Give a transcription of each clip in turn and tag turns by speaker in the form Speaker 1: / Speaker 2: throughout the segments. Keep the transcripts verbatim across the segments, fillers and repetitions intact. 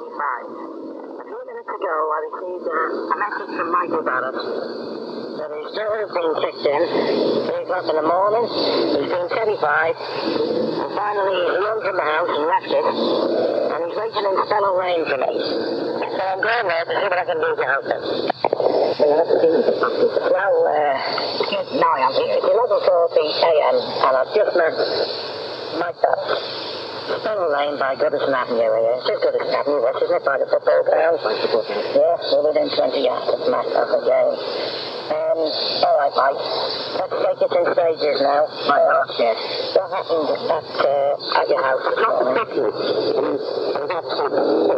Speaker 1: twenty-five. A few minutes ago, I received a, a message from Michael Barrett that his door has been kicked in, three o'clock in the morning, he's been terrified, and finally he run from the house and left it, and he's waiting in Stellar Lane for me. So I'm going there to see what I can do to help him. Well, uh, now I am here. It's eleven forty a m and I've just met Mike Barrett. Stellar Lane by Goodison Avenue here. It's just Goodison Avenue, West, isn't it, by the football ground? Yeah, we're within twenty yards of the match of the game. Um, all right, Mike. Let's take it in stages now. Right, oh, yes. What happened at, uh, at your house this morning? Not exactly. I got some...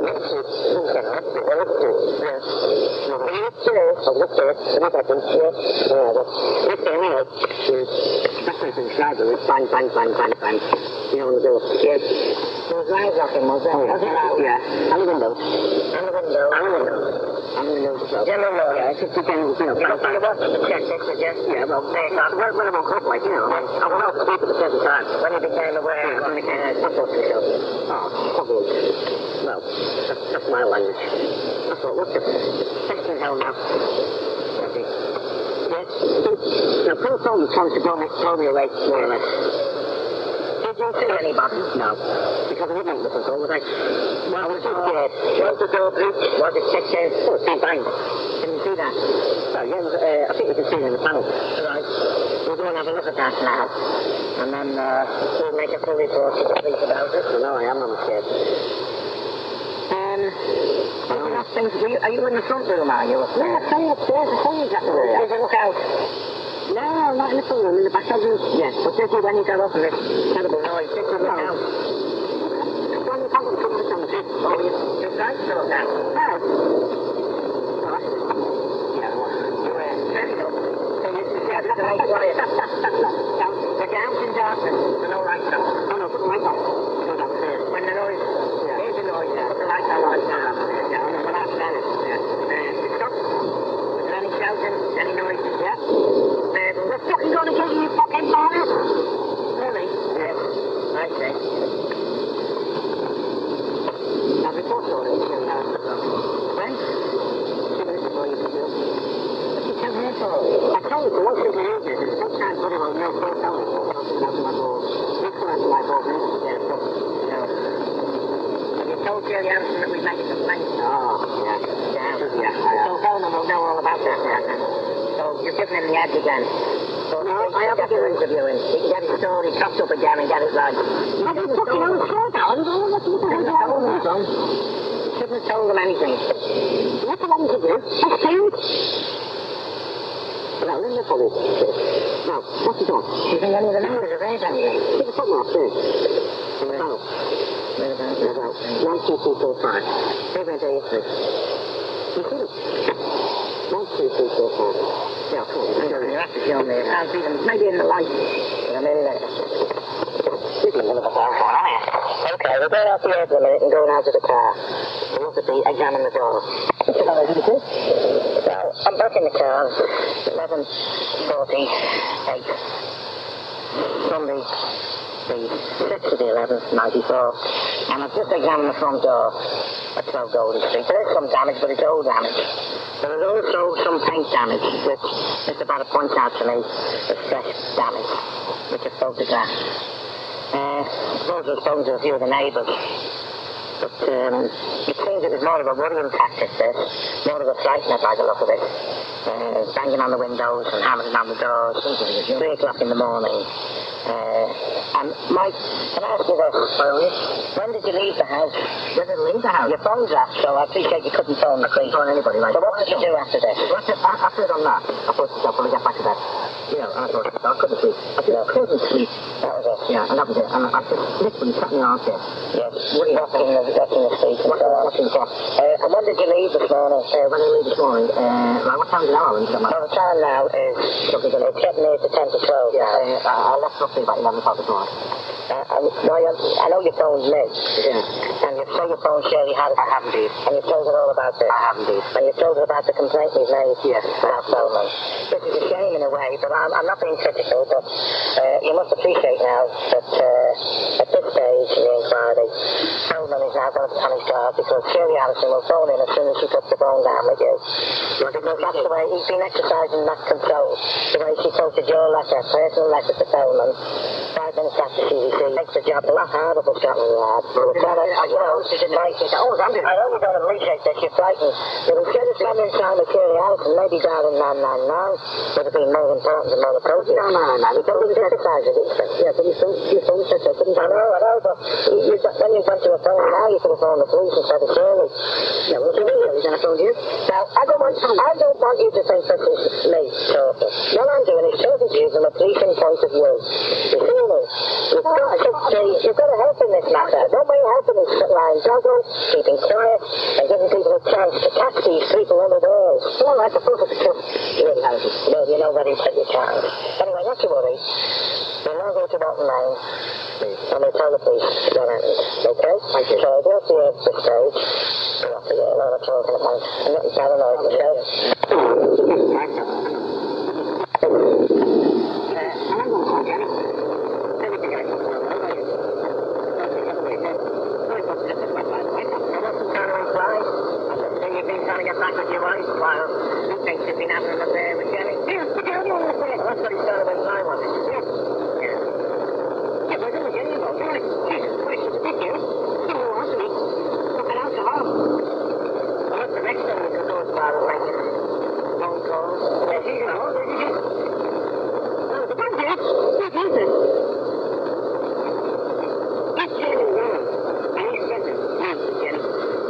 Speaker 1: Yes. Are you upstairs? I was upstairs. In a second. Yes. Yeah, that's... Okay, anyway. That's what's inside there. It's bang, bang, bang, bang, bang. You know, on the door. Yes. There was loud knocking, was there? Oh, was it loud? Yeah. On the window. On the window. On the window. On the window. General law. Yeah, it's just a general, you know, you know, what to check this with you? Yeah, well, they thought, where, where about Cook, like, you know, I went out to sleep at the present time. When you became aware, yeah, when you became a couple of yourself. Oh, couple. Well, that's, that's my language. I thought, what the heck in hell now? Yes. Now, Phil Solomon tries to blow me, blow me away, more or less. Did you see anybody? No. Because I didn't open the door, was I? Well, was it scared? Was the door breached? Was it kicked in? Oh, it's been banged. Can you see that? Oh, yeah, uh, I think you can see it in the panel. Right. We'll go and have a look at that now. And then uh, we'll make a full report to the police about it. No, I am, I'm scared. Um, um last things, are you, are you in the front room, are you? Upstairs? Yeah, I'm staying upstairs. I'm staying exactly there. Did you look out? No, not in the front room, in the back bedroom. Yes, but did you when you got up and this terrible noise? Did you look out? When you come up with something, oh, you just right to look out? No. Yeah, well, you were very good. So you just, yeah, just a nice quiet. We're down in darkness. There's no lights on. No, no, put the light on. Go downstairs. When the noise, yeah. Here's the noise, yeah. Put the light on. Light on. Yeah, I'm going to have to manage. Yeah. Uh, stop. Was there any shouting? Any noises? Yeah. We're fucking gonna get you, you fucking bastard! Really? Yes. I see. Now, report all this, you know. When? Two minutes before you can do it. What did you tell me for? I told you, once you believe it, sometimes when I was no full telling you, something out of my balls. This one out of my balls, this is their problem. No. Have you told Jerry Anderson that we made a complaint? Oh, yeah. Yeah. Yeah. So tell them we'll know all about that, yeah. So you're giving him the edge again. So no, I have to do interviewing. He can get his story chopped up again and get it right. I didn't fucking know the story, Alan. I don't know what the hell told him, son. You shouldn't have told him anything. What do I want to do? I failed. Well, in the police. Now, what's he doing? Do you think any of the numbers are raised anything? Give us something off, please. Well, well, one, two, three, four, five. Where are you, please? You see it? One, two, three, four, five. Yeah, cool. You have to show me. I can't see them. Maybe in the light. Yeah, maybe later. You're going to look at the phone, aren't you? Okay, we'll go out the air for a minute and go out to the car. We'll look at the, examine the door. So, I'm back in the car. eleven forty-eight. Sunday, the sixth of the eleventh, ninety-four. And I've just examined the front door at twelve Goldie Street. There is some damage, but it's old damage. There is also some paint damage, which Mister Barrett points out to me as fresh damage, which is photographed. Uh, I suppose I was spoken to a few of the neighbours, but um, it seems it was more of a worrying tactic, this, more of a frightener by the look of it. Uh, banging on the windows and hammering on the doors, three o'clock in the morning. Uh, and Mike, can I ask you this? When did you leave the house? When did I leave the house? Your phone's off, so I appreciate you couldn't phone the police. I couldn't phone anybody, right? So what did you do after this? After, after it on that, I thought I'll probably get back to bed. Yeah, and I thought, I couldn't sleep. I just couldn't sleep. That was it. Yeah, and that was it. And I just literally sat in the armchair. Yes. Watching the, watching the street. Watching, watching the clock. Uh, and when did you leave this morning? Uh, when did I leave this morning? Uh, like, what time is it now? Well, the time now is, it's getting near to ten to twelve. Yeah, uh, I left roughly about eleven o'clock this morning. Uh, I, no, I know your phone's missed. Yeah. And you've told your phone Sherry had it. I have indeed. And you've told her all about this. I have indeed. And you've told her about the complaint we've made. Yes. About Solomon. This is a shame in a way, but I'm, I'm not being critical, but uh, you must appreciate now that uh, at this stage in the inquiry, Coleman is now going to be on his guard because Shirley Allison will phone in as soon as she puts the phone down with you. Because that's the way he's been exercising that control. The way she quoted your letter, personal letter to Coleman, five minutes after C D C, makes the job a lot harder for Scotland Yard. But it's not, you know, like, I know you don't appreciate this, you're frightened. But instead of spending time with Shirley Allison, maybe dialing nine nine nine would have been more important and more appropriate. No, no, no. Because he's exercising it. Yeah, but your phone, your phone said that, didn't I know, I know, but you, you, when you went to a phone now, you could have phoned the police instead of Shirley. Yeah, well, you mean he's going to phone you? Now, I don't want, I don't want you to think this is me talking. What I'm doing is talking to you from a policing point of view. You see me? You've got to see, you've got to help in this matter. Don't be helping in lying doggone, keeping quiet, and giving people a chance to catch these people on the doors. All right, the proof of the truth. Well, you know what he said you can't. Anyway, not to worry. We'll now go to Bolton Lane, and we'll tell the police what happened. Okay? Thank you. So I'll go up to you at this stage. Go up to you, a lot of talking about. I'm not paranoid myself. You've been trying to get back with your wife while you think you've been having an affair with Jenny. Yes, the girl you want to say. That's what he started when I was. Yes. Yeah. Yeah, but I don't get involved. You're like, Jesus Christ, it's ridiculous. You know what, me? Look at alcohol. Well, what's the next thing you can do as far as like phone calls? Yes, you know, there you go. Oh, the bad yes. What is it? That's Jenny wrong. And he's getting it. That's Jenny.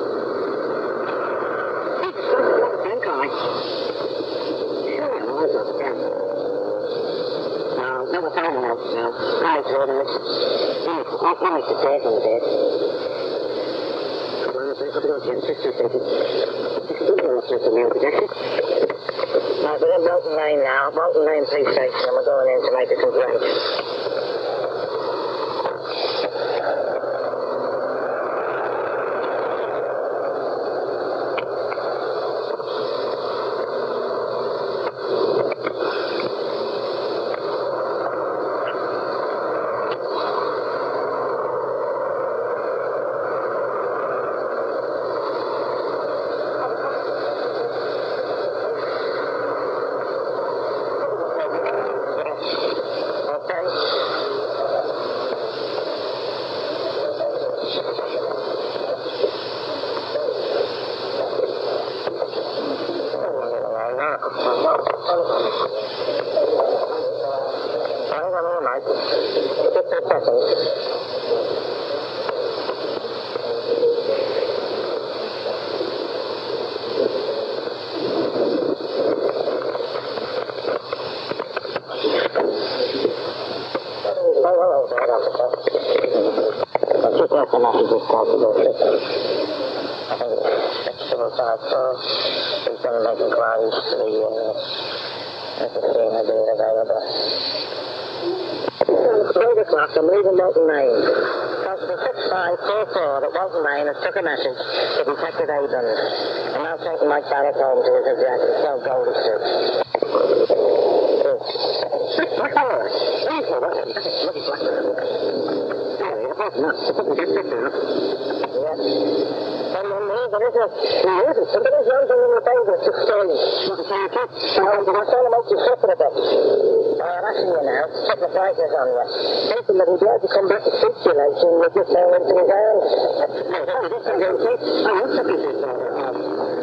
Speaker 1: No, no, what's on now? No. Right, so this. I'll promise to take on the bed. Come on, I'll go to the sister station. What's just a meal projection? Right, we're in Bolton Lane now. Bolton Lane Police Station, and we're going in to make a complaint. I'm leaving Bolton Lane. Constable six five four four at Bolton Lane has took a message to Detective Abrams. I'm now taking Mike Barrett home to his address at twelve Goldie Street. What colour? Lucky black. Yeah. What is it? Now, listen, somebody's run something in the basement. It's just stolen. What, a fire truck? No, I'm trying to make you suffer a bit. I'm asking you now, check the brightness on you. Thinking that he'd like to come back to speak to you later and you're just going into his hands. No, no, this is going to take. I want to be this sort of house.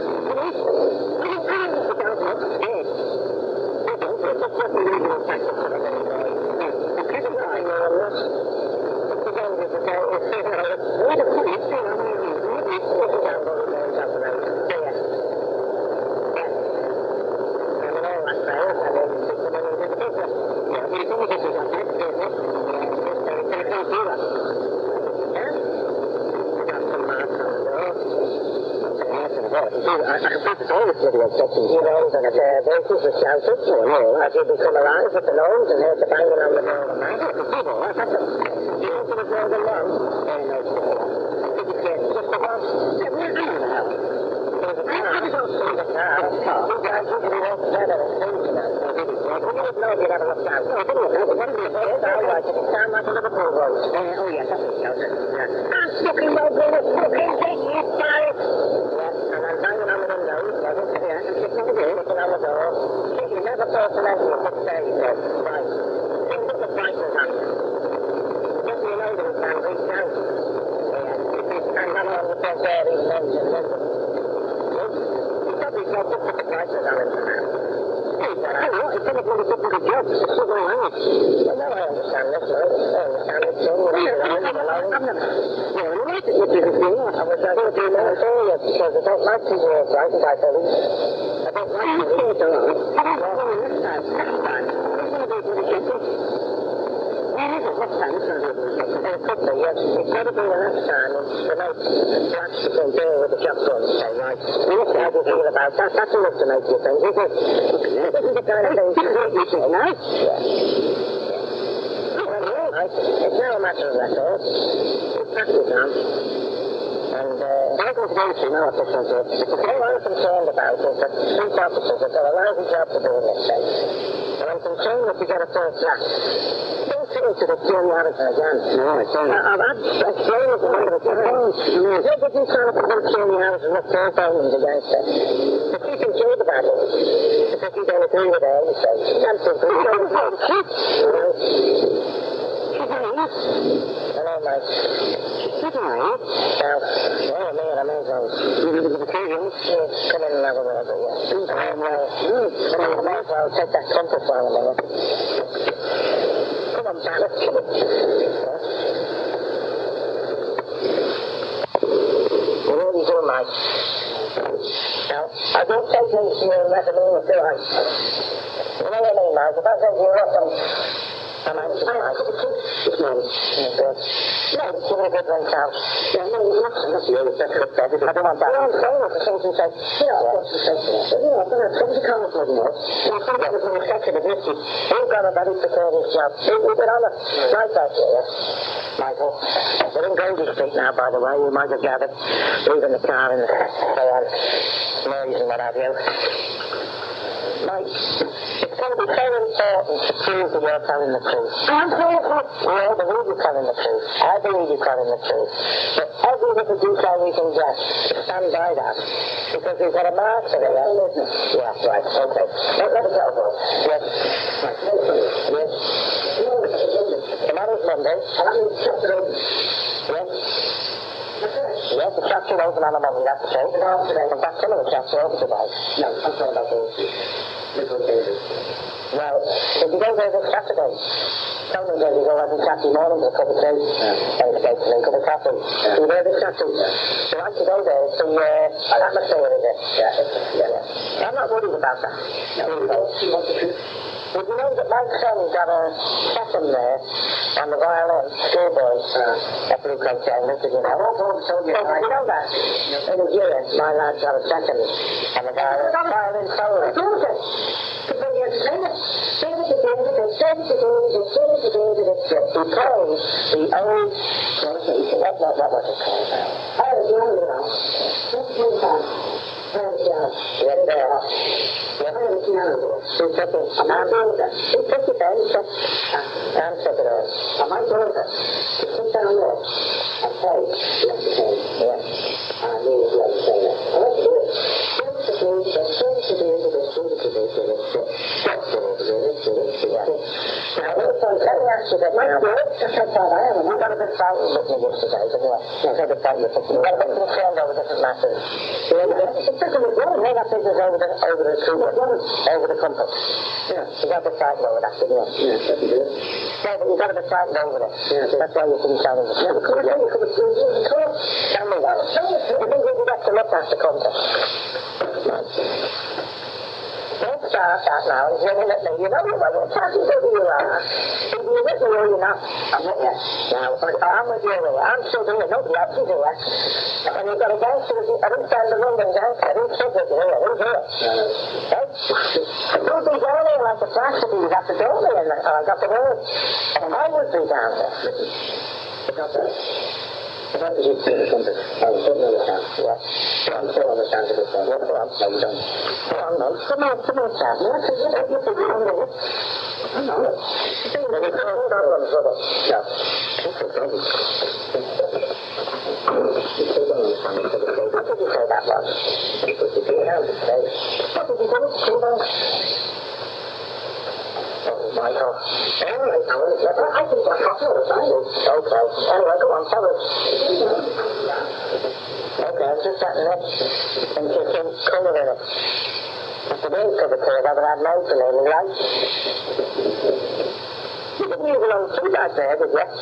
Speaker 1: I can practice all this video section. You know, and if uh, voices are shouted, or no, as you become alive with the gnomes and hear the banging on the door of the man. That's it. You know, for the more than one. Very nice. Did you get just the one? Yeah, we're doing the house. There's a car. There's a car. You guys usually work together and things, you know. know if you'd ever looked out. No, I didn't look out. It wasn't a bit starlight. It sounded like a Liverpool road. Uh, oh, yes, that's it. Yeah. I'm fucking well doing it. Fucking thing, you started. Yeah, and I'm banging on the window. Yeah, I'm sitting on the door. Sitting on the door. You never thought to let me at this stage, though. Right. Think of the prices on you. Just so you know that it's down, reach down. Yeah. And then on the front door, these men's and men's. You probably thought to put the prices on him. Hey, what? It's only going to get a job. It's not going on. Well, no, I understand this, right? I understand it too. I'm not... Yeah, I like it with you, I was like, what do you know? Earlier, because I don't like people who are frightened by police. I don't like people who are frightened. I don't know this time. Next time. It's going to be pretty simple. Where is it? Next time, it's going to be pretty simple. And quickly, yes. It's got to be the next time. The night flash you can deal with the shotgun, say, right? How do you feel about that? That's enough to make you think, isn't it? This is the kind of thing you say, no? Yeah. Right. It's now a matter of record. It's practice on. And uh, I'm going to go through now officials here. All I'm concerned about is that police officers have got a lousy job to do in this case. And I'm concerned that you get a first draft. Don't fit into the Jerry Harrison again. No, I don't. I've had explained it to one of the times. Don't get you trying to prevent Jerry Harrison with four thousands against it. The chief in charge about it. Because you don't agree with her, you say. That's simple. You don't agree with it. Hello, Mike. Hello. Now, well, me and Amazon. You need to be the occasion? Yes, come in and have a word, but yeah. Um, well, come on, I might as well take that compass while I'm in it. Come on, Janet. Come on. What are you doing, Mike? Now, I don't take things to you unless I mean it, do I? You know what I mean, Mike? If I say to you, look, I'm... I'm anxious, Mike. It's mine. Yeah, good. No, give it a good rinse out. Yeah, no, nothing. That's the only thing that's better. I don't want that. No, I'm saying it for things and say, you know, what's the sense of it? You know, I'm going to come to Congress with you. I'm going to get an infection of this. We've got a very precarious job. We've been on it. Right out here, yes. Michael, we're in Goldie Street now, by the way. You might have gathered. Leaving the car and so on. Noise and what have you. Mike, it's going to be very important to prove that you're telling the truth. I'm telling the truth. We all believe you're telling the truth. I believe you're telling the truth. But every little detail we can get, stand by that. Because we've got a marker there. Yeah, right, okay. Let, let us go, boy. Yes. Right. Yes. Tomorrow's Monday. Yes. Yes, the shops are open on a Monday, that's the thing. In fact, some of the shops are open today. No, I'm talking about those little cases. Well, if you go there this Saturday, tell me that you go every Saturday morning for a cup of tea. Yeah. And a cup of coffee. Yeah. You're there this Saturday. So once you go there, it's the uh, atmosphere, is it? Yeah. Yeah. yeah. I'm not worried about that. No. You want the truth? Well, you know that my son got a session there on the violin, schoolboy, uh, at Blue Coat Chamber, did you know? I told you, oh, did you know that? No. In the year, my lad got a session on the violin, violin solo. I told you. Because you explain it. Because the old, what, what, what was it called now? I was young, you know. Just one time. I was young. Yeah, there. Yeah. I was young. Who took it? I'm doing that. Who took it then? I'm took it all. Am I doing that? To sit down there. I say, let's say, yeah. I mean, let's say that. Let's do it. Let's do it. Let's do it. Let's do it. Let's do it. Let's do it. Now, listen, let me ask you that now. Just like that, I am. You got a bit frightened with me yesterday, didn't you? You got a bit frightened with me. You got a bit concerned over different matters. It's just a bit worried. Made up business over the, over the trooper, over the compass. Yeah. You got a bit frightened over that, didn't you? Yeah, that's good. No, but you got a bit frightened over it. Yeah. That's why you couldn't tell me the truth. Yeah, because you could have told me. Tell me that. You think we could get to look at the compass? Don't start that now. It's ringing at me. You know what you're talking to who you are. If you're with me or you're not, I'm with you. Now, I'm with you. I'm still doing it. Nobody else is here. And you've got a gangster. I didn't stand the London gangster. I didn't sit with you. I didn't hear it. Right? You'd be down there like a flash if you got the door there and I got the word. And I would be down there. It's not that.
Speaker 2: How did you finish something? I was sitting on the stand. Yeah. I'm still on the stand to this one. What about? No, you don't.
Speaker 1: Oh, no. Come on, come on, Sam. You think you think you're on it? I know. You think that it's all done on the rubber?
Speaker 2: No.
Speaker 1: It's a baby. You still don't understand it to the day. What did you say that was?
Speaker 2: It was the day out of the day.
Speaker 1: What did you do? Two months?
Speaker 2: Michael.
Speaker 1: Anyway, I was I think that's not what it's saying. Okay. Anyway, go on, tell us. Okay, I'm just sat in it and kicking colour in it. That's the name for the colour I've ever had loads of in my life. You didn't use it on two bags there, did you?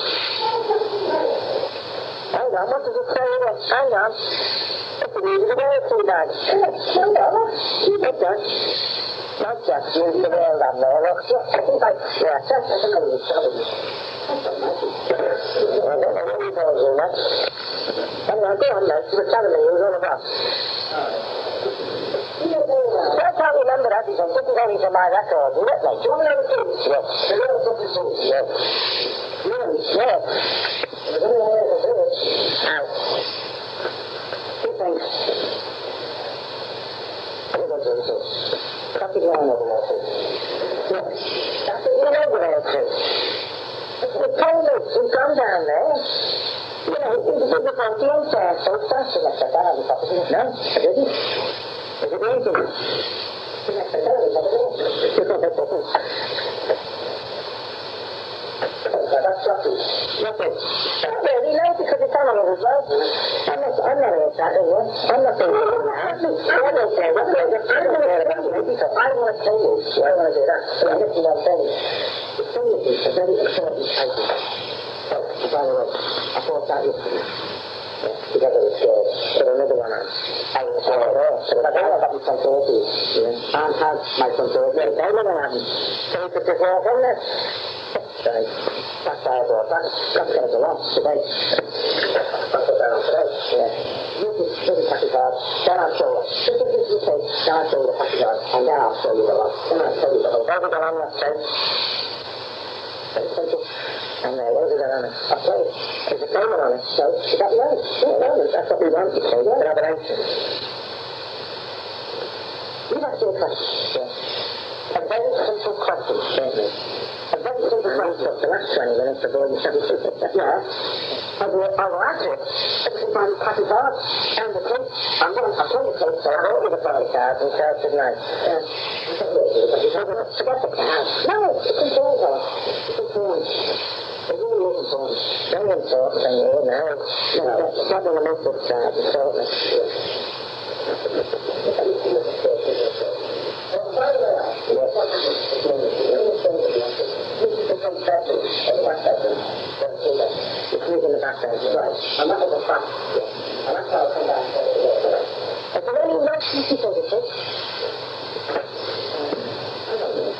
Speaker 1: Hang on, what does it say here? Hang on. It's the music of the two bags. Hang on. It does. Not just use the nail down there, look. I think I... Yeah, that's a little bit. I don't know what you told you, that. Anyway, go on, mate. You were telling me you was all about. I can't remember that because this is only for my record, isn't it, mate? Do you want to know the truth? Yes. Do you know the truth? Yes. Really? Yes. I don't know where to do it. Now, two things. What about the truth? That's the line over there, too. Yes. That's the line over there, too. The toilets, we've gone down there. You know, it was the empty out there, so fast. You left that down on the top of it. No, I didn't. Is it easy? You left that down on the top of it. That's lucky. Lucky. Not really, no, because it's on it as well. I'm not, I'm not in that, is it? I'm not doing it now. I'm not saying that. I'm not saying that because I want to tell you. I want to do that. But I'm looking at things. The thing is, it's a very important item. So, by the way, I thought that yesterday. Yeah, because I was scared. Put another one on. I was scared. But I don't know about my front door keys. Yeah. I had my front door keys. They never had them. So you could just walk in there. Right. That's why I bought that. That's going to go on today. I'll put that on today. Yeah. This is, this is package card. Then I'll show you. This is this is the tape. Then I'll show you the package card. And then I'll show you the lot. Then I'll show you the whole. Where have we got on that tape? And uh, what have we got on it? I'll play it. There's a payment on it. So, is that right? Yeah, no, that's what we want. So, yeah, we have an answer. You've asked me a question. Yeah. A very simple question, certainly. A very simple question. The last twenty minutes before you said it. Yeah. I will, I will answer it. It's in my package card. And the tape. I'm going to play the tape, so I won't give the package card and say it's nice. Yeah. Forget the card. No, it's important, though. It's important. It really is important. Very important thing here now. No, it's not going to miss this card, certainly. It's in the background, right? I'm not at the front. I'm not going to come back. Is there any much you can take it? I don't know.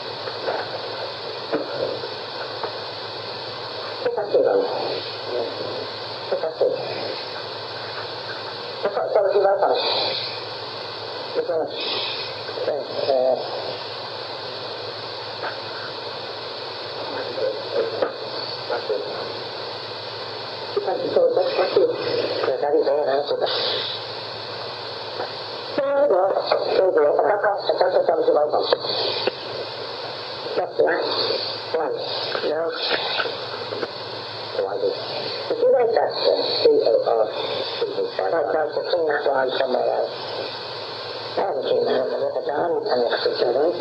Speaker 1: What's that thing on? What's that thing? What's that? Tell us about that. What's that? Uh... That's it. Thank you so much. Thank you. Yeah, that is all answer that. There you go. There you go. That's all. That's all. That's all. That's that. One. No. Why did Did you like that? C O R. I thought I was seeing that line somewhere else. I haven't seen that in the river down and the picture, right?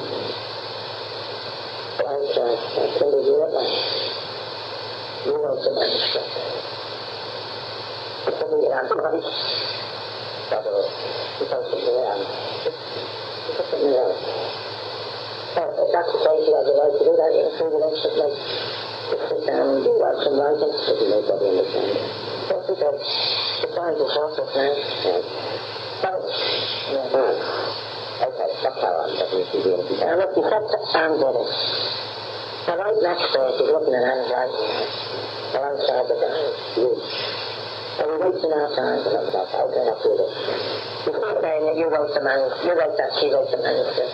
Speaker 1: Right, uh, that's going to do it, like. You know the manuscript. It's a new answer, right? That's all. It's a new answer. It's a new answer. Well, if that's the case, you have the right to do that. You can figure out something like, sit down and do that, some writing, if you make nobody understand it. That's because the times are short, that's now. Yeah. So, yeah. Okay, that's how I'm definitely doing it. Now, look, you said to Anne Dennis. Now, right next to her, she's looking at Anne's writing. Alongside the guy. You. And we're wasting our time, but that's not how can I do this. You're still saying that you wrote the manuscript, you wrote that, she wrote the manuscript.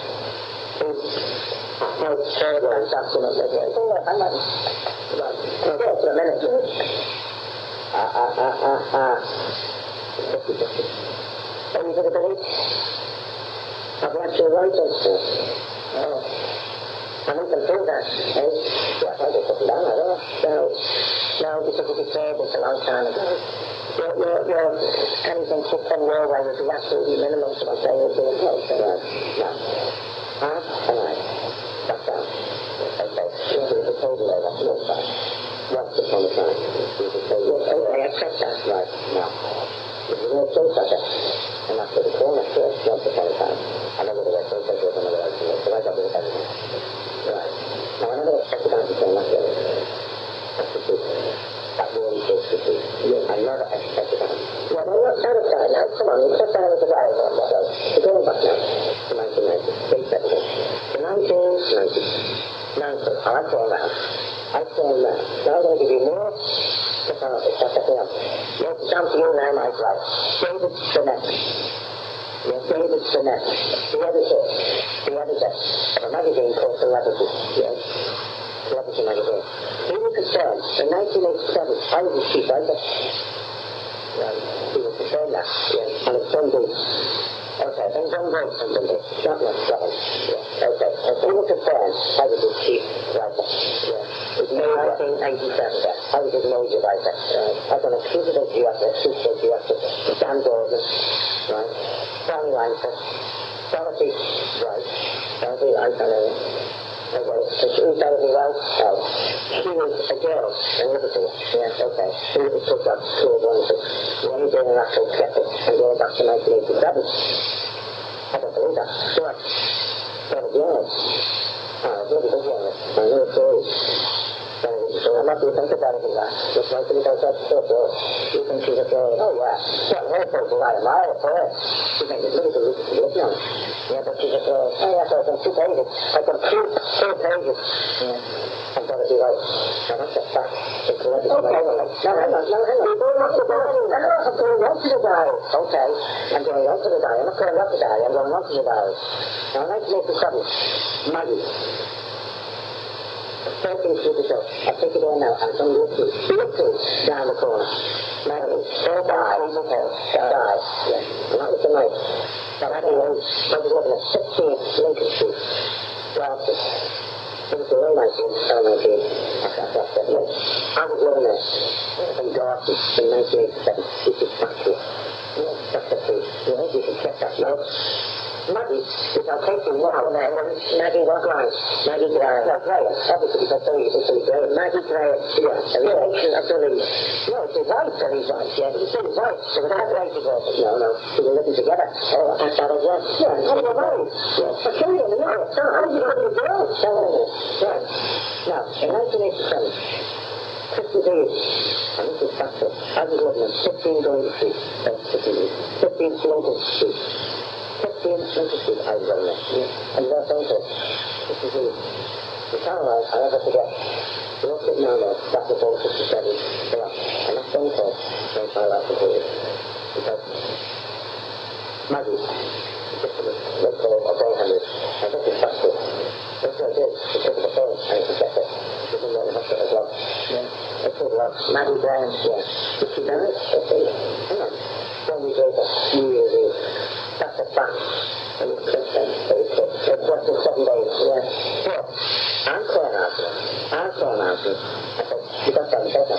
Speaker 1: No, sure, that's document, but yeah. So, hang on. Well, for a minute.
Speaker 2: Ah, ah, ah, ah, ah. fifty fifty. Any visibility? I've got your right on, sir. Oh. I don't control that, eh? Yeah, I just put them down, I don't know. No, no, because it declared this a long time ago. Your, your, your anything six on your way would be absolutely minimum, so I'm saying it's doing close. Right. No. Huh? All right. That's down. Okay. Yeah, there's a total there, that's no fine. What's the point of time? There's a total. Okay, I accept that. Right. Now. There's no choice like that. And that's the corner first, once upon a time. I know whether I chose that or another argument, so I got rid of everything. Right. Now, I never expected that to say not really. That's the truth. That really is the truth. Yeah. I never expected that. Yeah, well, not out of time now. Come on, you just out of the guy on myself. We're going back now to nineteen ninety. State settlement. To nineteen ninety. ninety. I like all that. I call that. Now I'm going to give you more. That's how it's setting up. Yes, it's down to you now, Mike, right. David Burnett. Yes, David Burnett. The editor. The editor of a magazine called Celebrity. Yes. Celebrity magazine. He was concerned in nineteen eighty-seven. I was his chief writer. Right. He was concerned that. Yes. And it's Sunday. Okay, and John Grant Sunday. Not much trouble. Yes. Okay. And he was concerned. I was his chief writer. Yes. It was nineteen eighty-seven. Yes. I was his major writer. Right. I was an inquisitive geographer, super geographer. Dan Gordon. Right. Stanley Langford. Dorothy Wright. Dorothy Wright, I know. Okay. So she was Dorothy Wright. Oh. She was a girl in Liverpool. Yes, okay. She was took up school going to one day in actual traffic and going back to nineteen eighty-seven. I don't believe that. Sure. That was young. Oh, really good young. I know it's old. So I'm not going to think about it like that. Just like to because that's so cool. You think she's a girl? Oh, yeah. Well, her folks are right a mile for her. She thinks it's really good looking to look young. Yeah, but she's a girl. Oh, yeah, so it's in two pages. I can two, two pages. Yeah. I'm going to be right. Now, that's a fact. It's okay. No, hang on. No, hang on. You're going up to die. I'm going up to the dial. Okay. I'm going up to the dial. I'm not going up to the dial. I'm going up to the dial. Now, nineteen eighty-seven. Maggie. Thirteen through the show. I take it all now. I'm going to look through. Look through. Down the corner. Maggie. They'll die. They'll die. Yes. And that was the night. Maggie was living at sixteen Lincoln Street. Glasgow. It was the early nineteen nineteen. That's it. Yes. I was living there. In Dorset in nineteen eighty-seven. This is factual. Yes. That's the truth. Yes. You can check that now. Maggie, which I'll take you now, and then Maggie was right. Maggie Graham. No, Graham. Obviously, because so it's Billy Graham. Maggie Graham. Yeah. A relation of Billy. No, it's his wife, Billy's wife. Yeah, but it's his wife. So we're not related to her. No, no. They were living together. Oh, that's how it was. Yeah, they were married. Yeah. But carry on, no. So how did you go to the girl? Tell her this. Right. Now, in nineteen eighty-seven, Christmas Eve, and this is factual, I was living in fifteen Golden Street. That's fifteen. fifteen Lincoln Street. fifteen Lincoln Street, I was living there. Yeah. And you're saying to it, this is the, the Caroline, I'll never forget. We all sitting down there, back to four fifty-seven, yeah. And that phone call, don't find out completely. Because Maggie, let's call it a phone handler, and this is factual. That's what I did. She took the phone and she kept it. She didn't know the hospital as well. Yeah. It took love. Maggie Brown, yeah. Did she done it? Okay. Hang on. One week later, New Year's Eve. That's a fact. And it's quick then. Very quick. It's just in seven days. Yeah. But I'm calling out to her. I'm calling out to her. I said, you got something better.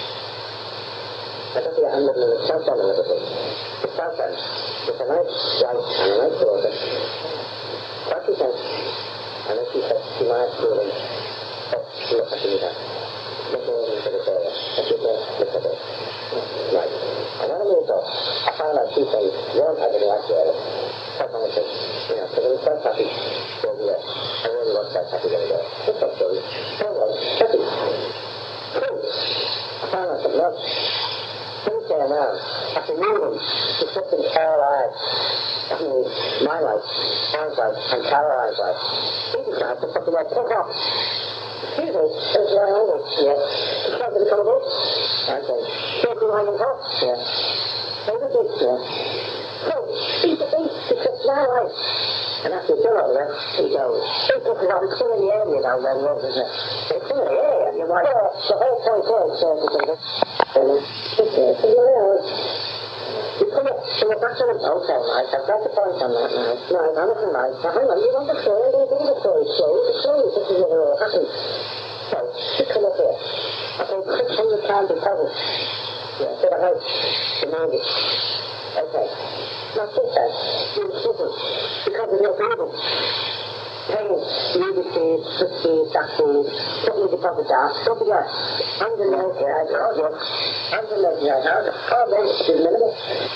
Speaker 2: I don't think I'm living in the South End of Liverpool. The South End. With a nice wife and a nice daughter. What she said. And then she said, she might feel it. Oh, look, I see that. Look into this area. I should go look at it. Right. And when I moved up, I found out two things. One, I didn't like the area. Quite honestly. You know, because I was quite happy over there. I really was quite happy over there. That's not story. I was happy. Two, I found out something else. Things going around. After moving to something Caroline's. That means my life, Anne's life, and Caroline's life. He decided to fucking like pick up. Excuse me, it's my language. Yes. It's not going to come about. Okay. Don't be lying in top. Yes. Say the big. Yes. So, he's the big, because my life. And after you've done all that, he goes, it's because I'm still in the area down there, isn't it? It's still in the area. You're like, yeah, the whole point is, uh, You come up from the back of the boat, okay, Mike. I've got the point on that now. No, I'm not from Mike. Now, hang on, you want the story? I'm going to give you the story. Slow, the story. This is never all happened. So, you come up here. I paid six hundred pounds deposit. Yeah, to the house. Demand it. Okay. Now, since then, you're stupid. Because of your freedom. Paying music fees, foot fees, that fees, putting your deposit down. Don't forget, I'm the lady, I told you. I'm the lady, I told you. All this is minimal.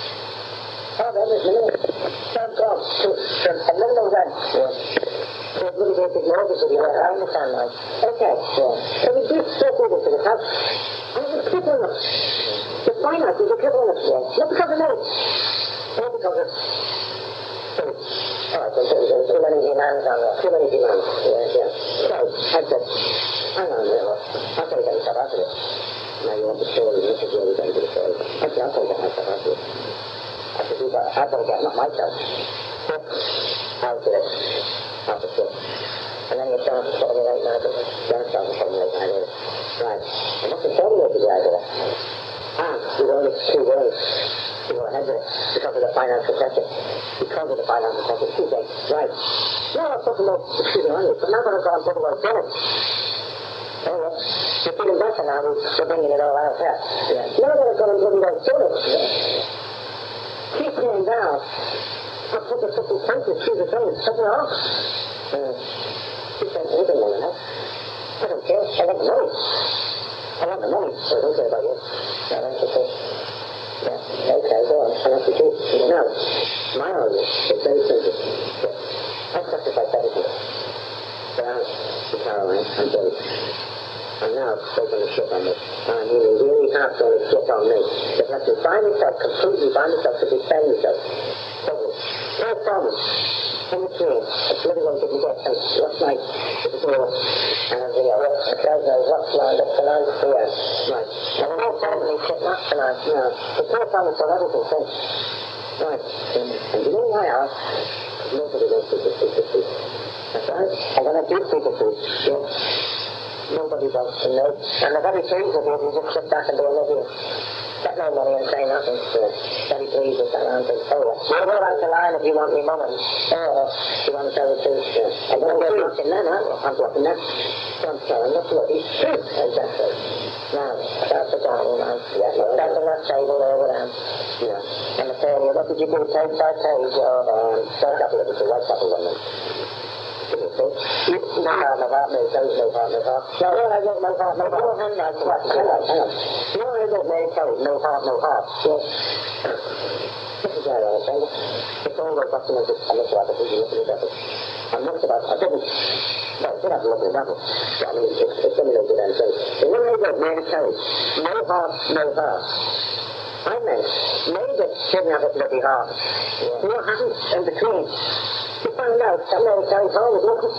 Speaker 2: All that is minimal. Don't go to a minimal rent. Yeah. To a little bit of mortgage with you. I understand that. Okay. Yeah. So we do still do this in the house. And it's crippling us. The finances are crippling us. Yeah. Not because of me. Not because of... Alright, so there's too many demands on that. Too many demands. Yeah, yeah. So, I said, hang on a minute. I'll take that myself after this. Now you want the story, you should really get into the story. Actually, I'll take that myself after this. I should do that. I've got to get not myself. I'll do it. After this. And then you start to formulate now, don't you? Then start to formulate ideas. Right. And what's the formulate the idea? Ah, there's only two ways to go ahead with it. Because of the financial pressure. Because of the financial pressure. Two things. Right. No, I'm talking about the shooting on you, but now that I've gone to the world dinner. Oh, well, you're feeling better now, we're bringing it all out here. Yeah. Now that I've gone and bloody well done it, keep going down. I'll put the fucking sentence through the thing and shut it off. Mm. You said, wait a minute, huh? I don't care. I want the money. I want the money. So I don't care about you. Yeah, that's okay. Yeah, okay, go on. And that's the truth. Now, my argument is very simple. Yeah. I've sacrificed everything. But I'm to Caroline, I'm Billy. I'm now taking the shit on me. And I'm really, really hard going to shit on me. Because I have to find myself, completely find myself to defend myself. Totally. No problem. In between, a bloody one didn't get some last night to the door. And the uh, it says uh, what's lined up tonight here. Right. And I'm not telling me shit not tonight. No. The first time I saw everything since. Right. And you know why I ask? Nobody knows people speak the truth. That's right. And when I do speak the truth, yeah, nobody wants to know. And the very pleased with you, you just sit back and do a little. Get no money and say nothing. So, very pleased with that answer. Oh, well, what about the line if you want me money? Oh, you want to tell the truth? Yeah. I'm going to get nothing then, huh? I'm blocking that. I'm telling the bloody truth. Exactly. Now, that's the dining man. Yeah. That's on that table there with him. Yeah. And the third, what did you do? Page by page, or um, dark apple, it's a white apple one then. No partner, partner, there is no partner, partner. No, no, I don't no partner, no partner. Hang on, hang on, hang on. No, I don't know, Kelly, no heart, no heart. Yes. This is where I was saying. It's all those documents I looked at, it's looked at it. I looked at it, I didn't. No, I did have to look at it. I mean, it's, it's simulated and so. The one I got, Mary Kelly, no heart, no heart. I meant, maybe didn't have a bloody heart. Yeah. What happened in between? You found out that Mary Kelly's home was looking.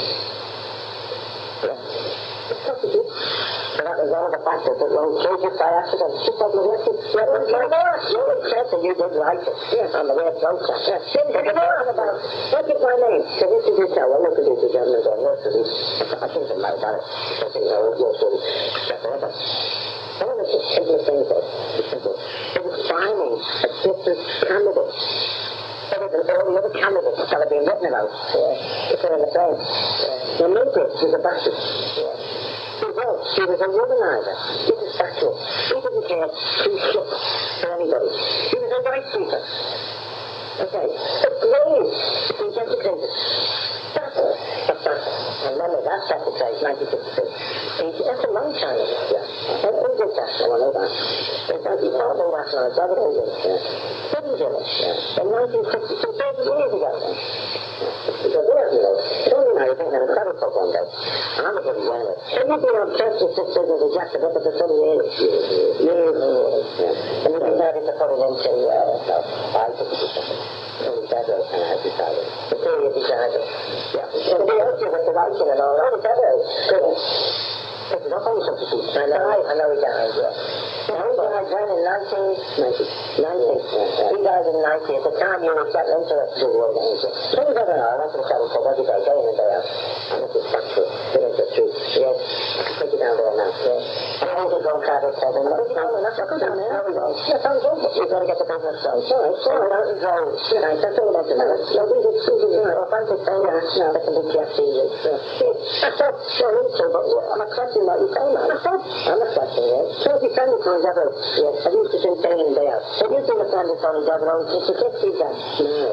Speaker 2: Yeah. It's not the truth. But that was one of the factors that won't change it by accident. Just like the rest of it. Yeah, well, you were said that you did like it. Yes, on the way of Joker. Yes. Didn't you know about what is my name? So this is yourself. Well, look at this again. There's a nurse of these. I think it's like that. I think it's all your sort of whatever. One of the simplest things is, it's simple. It was finding a different candidate. Better than all the other candidates that have been written about. Yeah. To put in the frame. Yeah. Now, Mildred was a bastard. Yeah. She was. She was a womanizer. This is factual. She didn't care two shit for anybody. She was a right speaker. Okay. But Grace was educated. That's her. That's that. Remember, that's that phrase, nineteen sixty-six. That's a long time ago. Yeah. And who did that? I want to know that. It's like you thought they were on a double agent. Yeah. Didn't do it. Yeah. In nineteen sixty-two, thirty years ago. Yeah. Because there, you know, it's only now you think they're incredible for one day. And I'm a good journalist. And you've been on church and sisters and rejected up for some years. Years and years. Yeah. And you've been ready to put it into, uh, no, I took it to something. Only better, and I decided. The period decided. Yeah. So they helped you with the writing and all that. Only better. Good. It's not only substitute. I know, I know he died, yeah. Yeah, he died then in nineteen ninety. ninety. He died in ninety. At the time you were settling into it. The world energy. So we don't know. I went to the settle club every day, day in and day out. And this is factual. It is the truth. Yes. I can take it down there now. Yes. need to go Carter seven. Let's go down there. There we go. Yeah, sounds good. You've got to get the business done. All right, all right, out and go. Right, that's all about the minute. No, these are two things. Well, if I'm just saying, no, that's a big Jeff C. I thought, sure, me too, but I'm not questioning what you say, man. I'm not questioning it. So if you send it to a devil, yes, I used to say day in and day out. So you think a friend is only devil, you can't see that. No.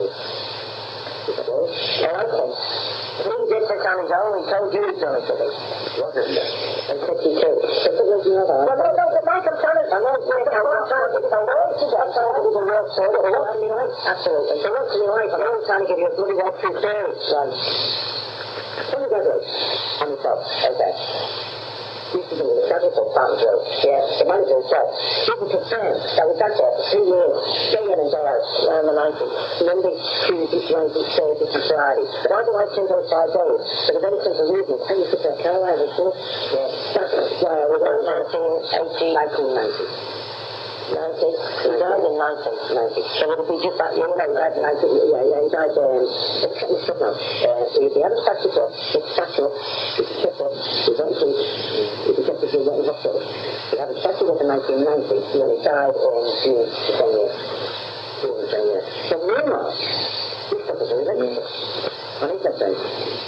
Speaker 2: Yeah, okay. He did this on his own, he told you he's doing it today. Wasn't it? In fifty-two. If it was another... Well, no, no, the back of tennis, I'm not saying I'm not trying to give you the world. I'm trying to give you the world, sir. It wants to be right. Absolutely. It wants to be right. I'm not trying to give you a bloody right through theory. Right. What do you got to do? On yourself. Okay. Used to be the subject of Fountain Joe. Yes, the manager himself. He was concerned that we got there for three years, day in and day out, around the nineties. Monday, Tuesday, Wednesday, Thursday, and Friday. Why do I think those five days? For the very simple reason, I used to put a car out of the Yes. That's why I was on nineteen eighty, nineteen ninety. ninety. He died in nineteen ninety. So would it be just that year? No, right, ninety. Yeah, yeah, he died um, it's cut his foot now. Uh, he had a fractured foot, it's fractured, it's chipped up, he's on his he was kept in the hospital. He had a fractured foot in nineteen ninety, and then he died in June the same year. June the same year. So meanwhile, this stuff is a relationship. When he kept saying,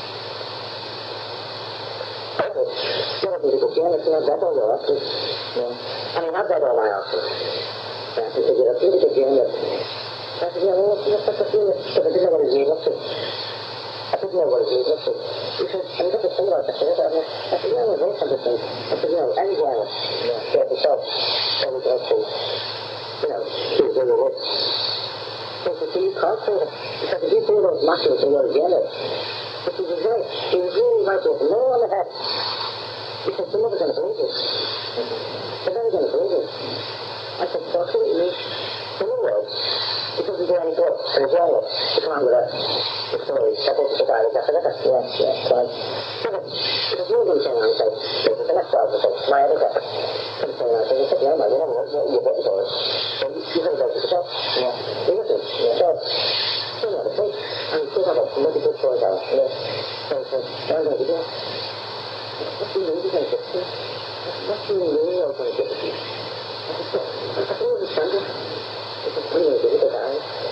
Speaker 2: you know, there's a journalist who has that all your office. Yeah. I mean, I've read all my office. Yeah, he said, you're a pretty good journalist. I said, yeah, well, what's the feeling? Because I didn't know what he was up to. I didn't know what he was up to. He said, I'm going to think about that. I said, yeah, well, there's something. I said, you know, any journalist. Yeah. Yeah, the show. So we go to, you know, he's doing this. So he said, so you can't say that. Because if you do those matches, you're a journalist. But he was right. He was really right with no on the head. He said, they're never going to believe this. They're never going to believe this. I said, so what it means? In other words, it doesn't do any good for a journalist to come on with a, a story that isn't the guy that's after that. Yes, yes, right. Because you're going to turn around and say, this is the next one, and say, my editor. Going to turn around and say, you said, yeah, man, you never know what you're waiting for. So you're going to go to the show. Yeah. You listen. Yeah. So, you know, the thing, and you still have a bloody good story going. Yeah. So, so, I'm going to be doing. What's the really going to get to you? What's the really going to get to you? I said, I can understand it. It's a pretty good little guy.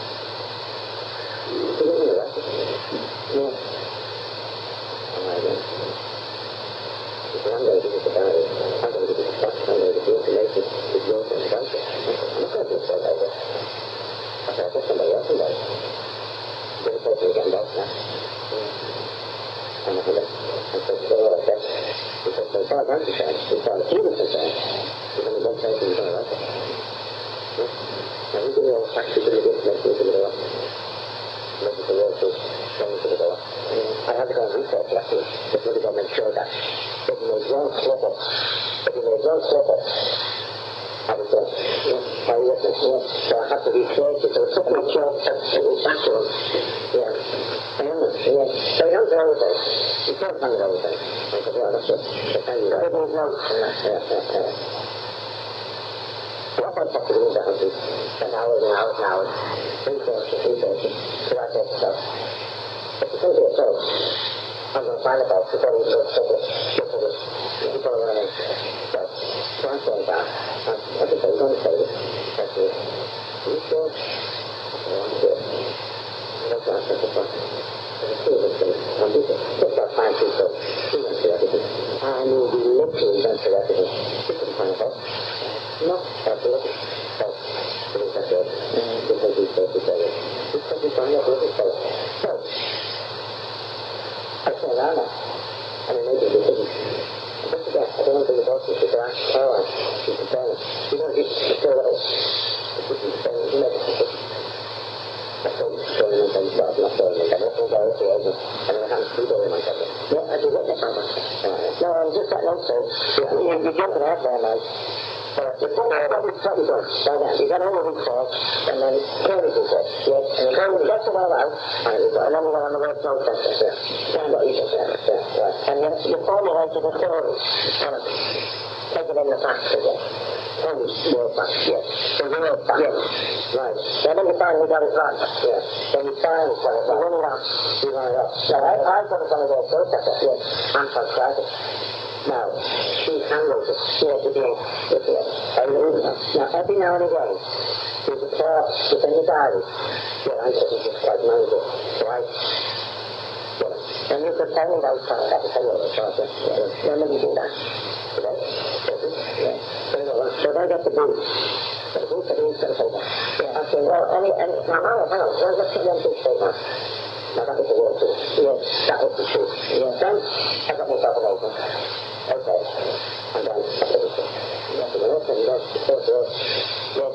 Speaker 2: He's a little arrested. Yeah. All right, then. He said, I'm going to give you the guy. I'm going to give you the stuff. I'm going to give you the information. It's yours and about it. I'm not going to do it like that. I said, I guess somebody else can do it. You're supposed to be getting back now. Yeah. And I said, I said, so what I said, he said, so far as I'm concerned, as far as he was concerned, he's only one place he's going to like it. Yeah. Now, we can all actually really good next week in the door. Maybe the world is going to the door. I had to go and research it actually, just really go and make sure that if he made one slip up, if he made one slip up, I was going, yeah, I was listening, yeah. So I had to recreate it, so it's something like it was actual. Yeah. I am, yeah. So he hands it over there. He can't hand it over there. I said, yeah, that's it. That's how you do it. Everything's no. Yeah, yeah, yeah. What I thought to do is that I would spend hours and hours and hours researching, researching, to write this stuff. But it's going to be a show. I'm going to find about before we do it, so that people are learning. So, so I'm saying that. I think I'm going to say this. That's it. Are you sure? I want to do it. That's what I'm saying. There's a few of them. I'm just just about five people. He went through everything. I mean, we literally went through everything. He couldn't find out. No, that's it. So, it was that good. Because he said to say it. He couldn't find out what he said. So, I turned around now. And I made a decision. Just again, I don't want to be the boss. She said, I'm Caroline. She's the parent. She knows she's still little. She's the parent. She made a decision. I told you, showing them things, but I'm not showing them. I'm not going to go to agent. And then I can't see them in my cover. Yeah, I do what they found. No, I'm just letting them say. You're jumping out there, man. So, it's all about the study going. So then, you got all the week off, and then Curry's is it. Yes, and then Curry gets it all out, and then we go on the web process. Yeah, what you just said. Yeah, right. And then you formulated a theory on it. take it in the factory, yes. Ten years back, yes. So years back, yes. Right. Then when you finally got it right, yes. Then you finally got it right. You run it off. You run it off. So I, I've got it on the way processor, yes. And transcribed it. Now, she handles it. Yes, it is. Yes, yes. Now, every now and again, there's a thought within the diary. Yeah, I just just quite manage it. Right? Yeah. And you could tell me those times. I could tell you those times. Yeah. When did you do that? Today? Yeah. So they get the booth. The booth that he's going to take that. Yeah. I said, well, any, any, now, hang on, hang on. Well, let's get them to straight now. Now, that was the word truth. Yes. That was the truth. Yeah. Then, I got myself an open. Okay. And then, I said, yes, and listen, yes, yes, yes. Yes.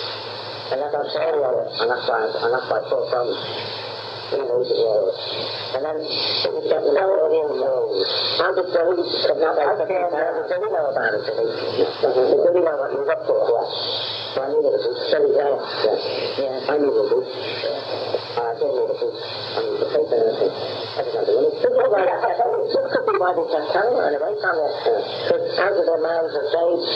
Speaker 2: And that's what I'm saying, and that's why, and that's why I thought from, you know, the road. And then, it was getting lower in the road. How did Billy, but not like the fan, how did Billy know about it, did he? Did Billy know what he was up for? Yeah. So I needed a boost. Billy, yeah. Yeah. Yeah. I needed a boost. Yeah. I did need a boost. I needed a paper and everything. I just had to run it. This could be why they can't tell you anyway, can't it? Because out of their mouths are saved.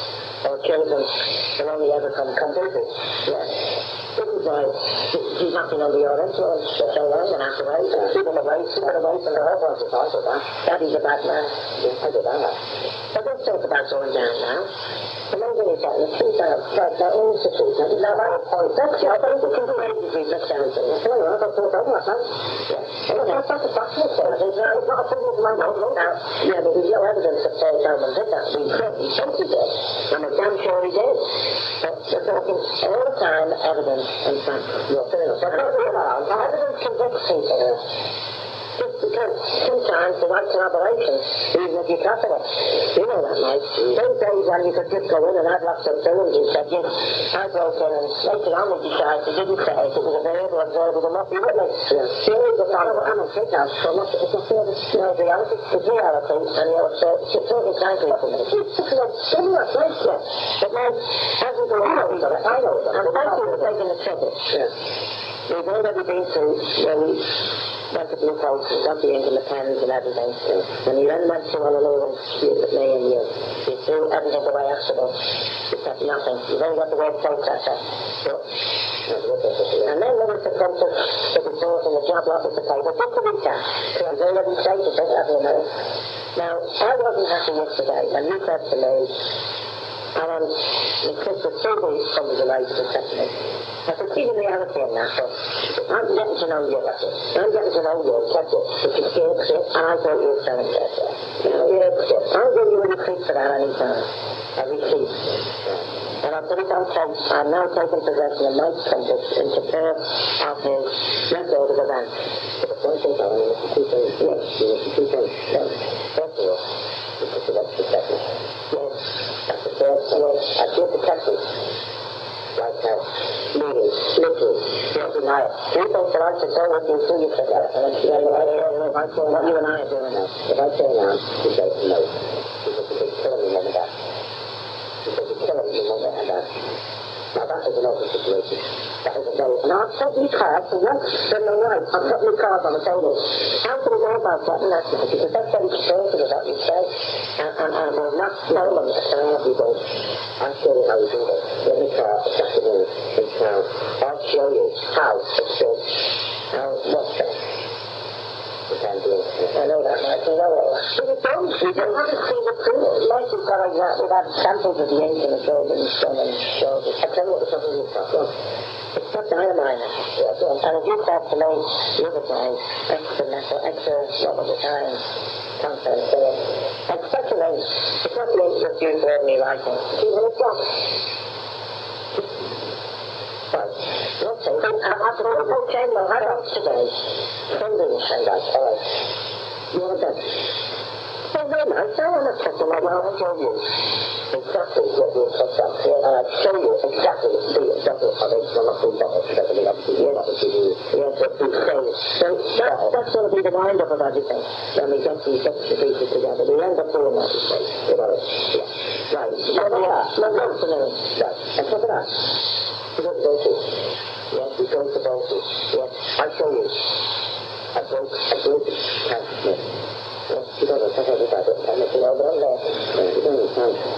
Speaker 2: Or children can only ever come completely. Yeah. This is why he's not been under your influence for so long and after away. Keep him away, keep him away from the whole bunch of thoughts of that. Daddy's a bad man. Yeah, I did that. But don't think about going down now. The main thing is that the truth out, that the institute, now my point, that's the other thing you can do anything that's down to. That's the way I got thought over last night. Yeah. Well, that's not the fact of it. It's not a thing of my mind. Now, yeah, but there's no evidence that Paul Bowman did that. We could, he said he did. And I'm damn sure he did. But we're talking all the time evidence and fact. You're fair enough. Evidence convicts people. Just because sometimes the right collaboration, even if you're confident. You know that, Mike. Those days when you could just go in and have lots of films and said, yes, I broke in, and later on we decided they didn't say it, it was available, observable, not be witness. The only thing I'm going to take out so much, it's a sort of, you know, reality, it's reality, and you know, it's a, it's a sort of example of it. It's just like, similar, right? Yeah. But now, as we go on, I know it, and thank you for taking the trouble. Yeah. We've already been through, where we went to Blue Coats and got the ink and the pens and everything. And you then went to one of those years at me and you, you threw everything away afterwards. You said nothing. You then got the word processor. So, and then there was the process that was brought in the job office to pay. But just to recap, because I already stated it, as you know. Now, I wasn't happy yesterday, and you said to me, and because the silver comes away to the me. I said, see the reality in that, but I'm getting to know you, that's it. I'm getting to know you, that's it. But you scared it, and I thought you were selling it. You know, yeah, I'll give you a receipt for that any time. A receipt. And I put it on tape. I'm now taking possession of Mike's compass into care of his record of events. One thing, I mean, two things. Yes, two things. Yes. First of all, because of that's the second. Yes. That's the first. Yes. I feel the Texas. Like that. Meaning, literally. Don't deny it. Three things that I should go with you through your career. And then, yeah, if I say what you and I are doing now, if I say now, you say no. Because you're killing me, never that. Because you're killing me, never and that. Now that is an awful situation. That is a very, and I'll put me cards, and once they're no right, I'll put me cards on the table. How can we go about getting that? Because that's very expensive, as you say, and, and, and we'll not tell them to tell everybody. I'll show you how we do this. Get me cards this afternoon in town. I'll show you how it's done. How what's that? I know that, Mike. We know all that. But we don't. We don't have to see the proof. Like we've got like that. We've had samples of the ink and the gold and the stone and gold. I tell you what the something is about. Look, it's not dynamite. Yeah, so, and if you said to me the other day, extra metal, extra, what was it, iron, content, so it's speculation. It's not the ink that's used for me writing. See, when it's got... Right. Okay. So, uh, after the whole chamber, how about today? Sunday, and that's all right. You want that? Well, very nice. I want to talk to my mom and show you exactly what we'll talk about. And I'll show you exactly the exactly how they come up with that. That's what up to you. Yes, what we say. So that, that's going to be the wind-up of everything. When we get these extra pieces together, we end up doing that, you say. You know, yeah. Right. So we are. Monday afternoon. Right. And look at that. We go to Bolton. Yes, we go to Bolton. Yes, I'll show you. I broke, I broke it. Yes, you don't know, I don't know, I don't know, but I'm there. You don't understand.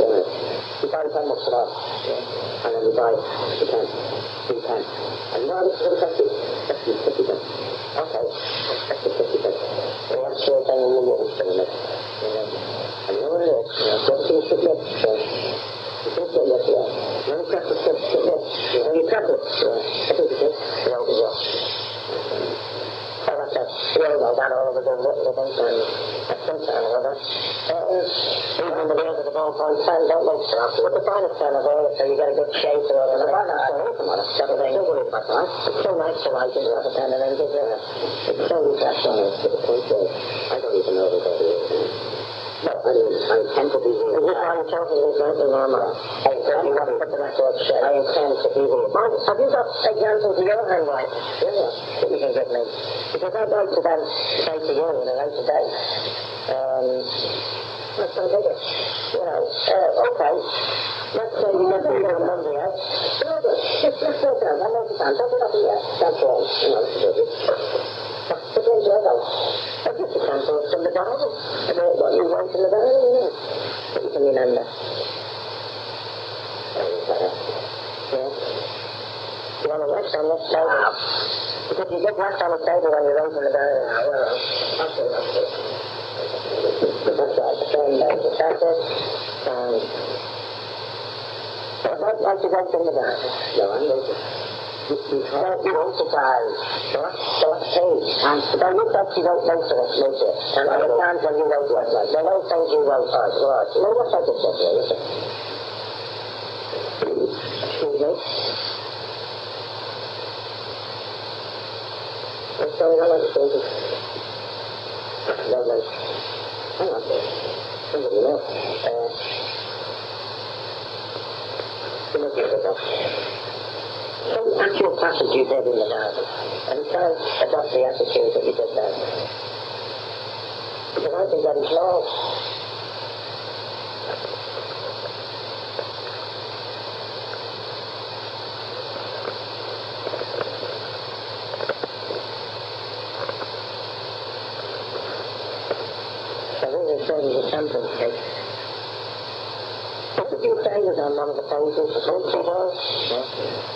Speaker 2: buy ten bucks for that. Yeah. And then we buy the ten. Three ten. And you know how much is going to cost you? fifty, fifty pence. Okay. fifty, fifty pence. We have to share ten in the morning for the next. And you know what it is? Don't see it yet. You can't get it yet. You only press the stick yet. And you press it. I think it is. Yeah, it will. So that's it. You know about that all over the living and that's some kind of other. Even the wheels of the ballpoint pen don't look so. But the finest pen of all, so you get a good shape or whatever. The finest pen, come on, it's double thing. Don't worry about that. It's so nice to write into a pen and then give it a... It's so refreshing. I don't even know what it is. No, I mean, I intend to be here. Is this why you're talking about something normal? I intend to put the record straight. I intend to be here. Well, have you got examples of your handwriting? Yeah, that you can give me. Because I'd like to then say to you in a later date, um, let's go bigger. You know, uh, okay. Let's say you get me on Monday, eh? No, but just let's go down. One more time. Don't get up yet. That's all. You know, this is it. But then, Joe, I'll just example from the Bible about what you wrote in the Bible, you know, that you can remember. Yeah. You want to rest on this table? No. Because you get rest on the table when you wrote in the Bible. No, well, that's it, that's it. That's right, the same note, that's it. Um, but I'd like to go from the Bible. No, I'm going to. You can't be occupied. What? So let's see. And now you said you wrote most of it, most of it. And there were times when you wrote less, like, there were things you wrote hard. Right. You know what I just said here, listen. Excuse me. I'm sorry, I like to say this. Lovely. Hang on. Somebody know. Uh, give me a bit of that. Some actual passage you did in the Bible, and you can't adopt the attitude that you did then. Because I think that is law. So this is sort of a sample case. What did you say was on one of the pages? The poetry was? Yeah.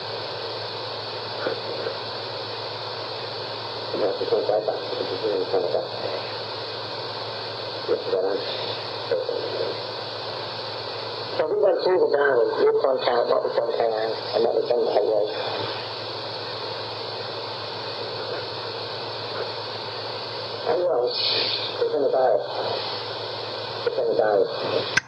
Speaker 2: Yeah, because I thought it was really kind of that. Let's get on. So we went through the Bible, you point out what was okay and what was okay. Anyway, it's in the Bible. It's in the Bible.